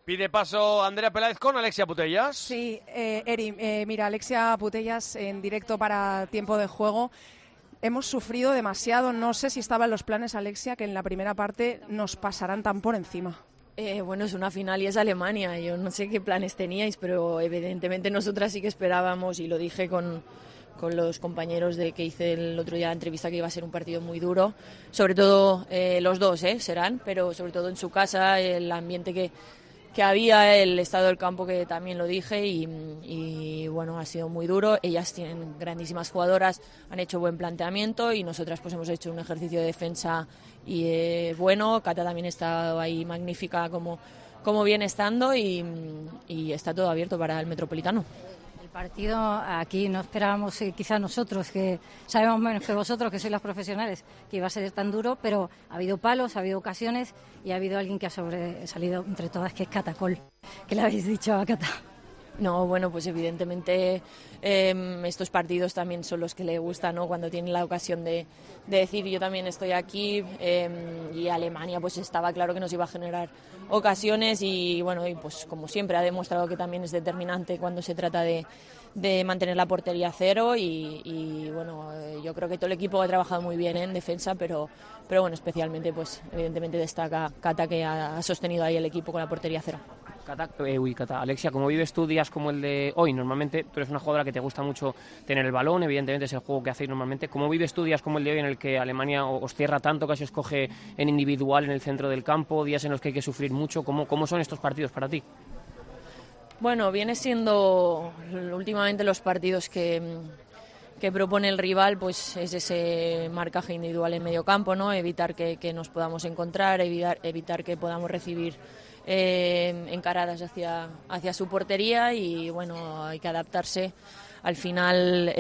Pide paso Andrea Peláez con Alexia Putellas. Sí, Eri, mira, Alexia Putellas en directo para Tiempo de Juego. Hemos sufrido demasiado, no sé si estaba en los planes, Alexia, que en la primera parte nos pasarán tan por encima. Bueno, es una final y es Alemania. Yo no sé qué planes teníais, pero evidentemente nosotras sí que esperábamos, y lo dije con los compañeros que hice el otro día la entrevista, que iba a ser un partido muy duro. Sobre todo los dos serán, pero sobre todo en su casa, el ambiente que había, el estado del campo, que también lo dije, y bueno, ha sido muy duro. Ellas tienen grandísimas jugadoras, han hecho buen planteamiento, y nosotras pues hemos hecho un ejercicio de defensa y bueno. Cata también ha estado ahí magnífica como viene estando, y está todo abierto para el Metropolitano. El partido aquí no esperábamos, quizás nosotros, que sabemos menos que vosotros, que sois las profesionales, que iba a ser tan duro, pero ha habido palos, ha habido ocasiones, y ha habido alguien que ha sobresalido entre todas, que es Cata Coll. ¿Qué le habéis dicho a Cata? No, bueno, pues evidentemente estos partidos también son los que le gustan, ¿no? Cuando tiene la ocasión de decir yo también estoy aquí, y Alemania pues estaba claro que nos iba a generar ocasiones, y bueno, y pues como siempre ha demostrado que también es determinante cuando se trata de mantener la portería a cero, y bueno, yo creo que todo el equipo ha trabajado muy bien en defensa, pero bueno, especialmente pues evidentemente destaca Cata, que ha sostenido ahí el equipo con la portería a cero. Cata, Alexia, ¿cómo vives tú días como el de hoy? Normalmente tú eres una jugadora que te gusta mucho tener el balón, evidentemente es el juego que hacéis normalmente. ¿Cómo vives tú días como el de hoy, en el que Alemania os cierra tanto, casi os coge en individual en el centro del campo, días en los que hay que sufrir mucho? ¿Cómo son estos partidos para ti? Bueno, viene siendo últimamente los partidos que propone el rival, pues es ese marcaje individual en medio campo, ¿no? Evitar que nos podamos encontrar, evitar que podamos recibir encaradas hacia su portería, y bueno, hay que adaptarse. Al final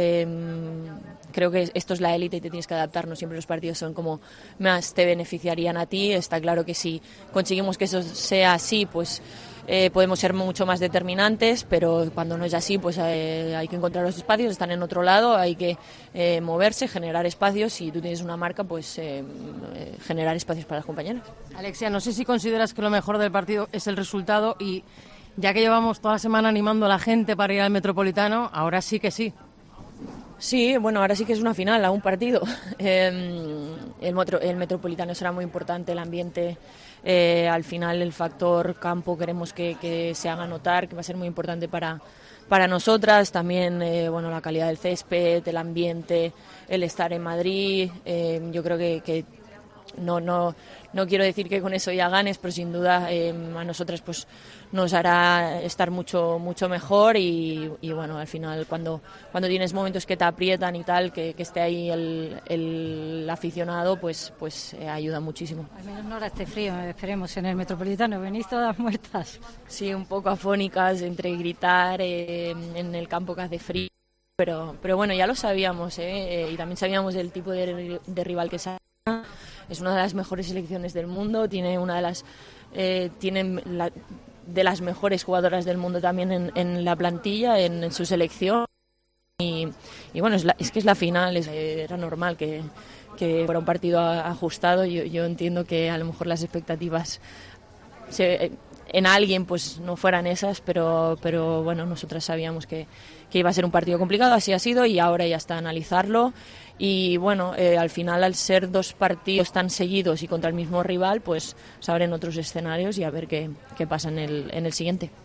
creo que esto es la élite y te tienes que adaptar, no siempre los partidos son como más te beneficiarían a ti. Está claro que si conseguimos que eso sea así, pues podemos ser mucho más determinantes, pero cuando no es así, pues hay que encontrar los espacios, están en otro lado, hay que moverse, generar espacios. Si tú tienes una marca, pues generar espacios para las compañeras. Alexia, no sé si consideras que lo mejor del partido es el resultado, y ya que llevamos toda la semana animando a la gente para ir al Metropolitano, ahora sí que sí. Sí, bueno, ahora sí que es una final, a un partido. El Metropolitano será muy importante, el ambiente, al final el factor campo queremos que se haga notar, que va a ser muy importante para nosotras. También bueno, la calidad del césped, el ambiente, el estar en Madrid. Yo creo que no quiero decir que con eso ya ganes, pero sin duda a nosotras pues nos hará estar mucho mejor, y bueno, al final cuando tienes momentos que te aprietan y tal, que esté ahí el aficionado, pues ayuda muchísimo. Al menos no ahora este frío, esperemos, en el Metropolitano. Venís todas muertas. Sí, un poco afónicas entre gritar en el campo que hace frío, pero bueno, ya lo sabíamos, y también sabíamos del tipo de rival que es. Es una de las mejores selecciones del mundo, tiene de las mejores jugadoras del mundo también en la plantilla, en su selección, y bueno, es que es la final, era normal que fuera un partido ajustado. Yo entiendo que a lo mejor las expectativas en alguien pues no fueran esas, pero bueno, nosotras sabíamos que iba a ser un partido complicado, así ha sido, y ahora ya está analizarlo. Y bueno, al final, al ser dos partidos tan seguidos y contra el mismo rival, pues se abren otros escenarios, y a ver qué pasa en el siguiente.